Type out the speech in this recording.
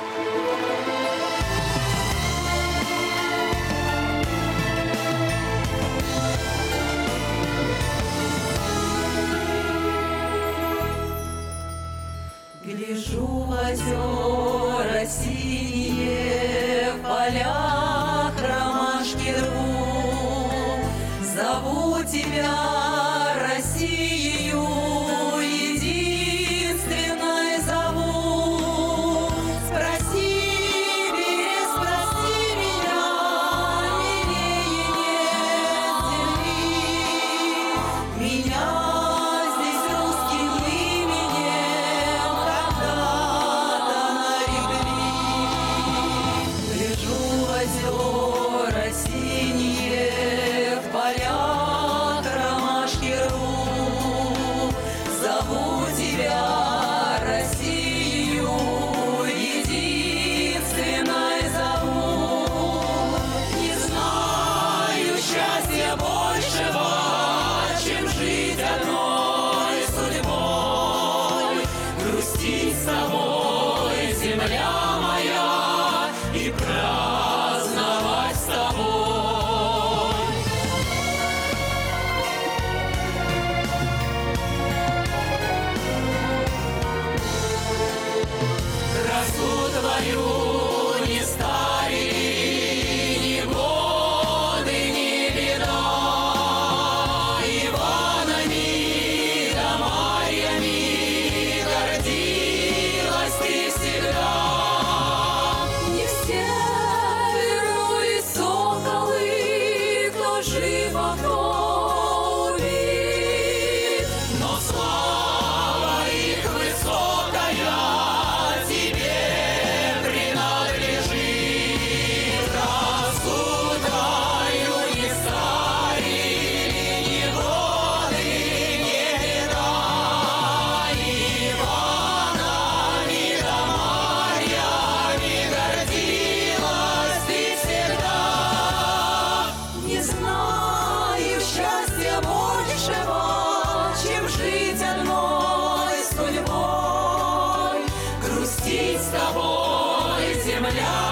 Гляжу в озера синие, в полях ромашки рву. Зову тебя, Россию, единственной зову. Спроси, берег, спроси меня, милее нет земли. Меня здесь русским именем когда-то нарекли. Гляжу в озера синие, в полях ромашки рву. Зову тебя, Россию, единственной зову. Не знаю счастья большего, чем жить одной судьбой, грустить с тобой, земля моя, и праздновать с тобой. Красу твою не старили ни годы, ни беда. Иванами да Марьями гордилась ты всегда. Не все вернули соколы, кто жив, а кто убит, но слава их высокая тебе принадлежит. Красу твою не старили ни годы, ни беда. Иванами да Марьями гордилась ты всегда. Не знаю счастья большего, чем жить одной судьбой, грустить с тобой, земля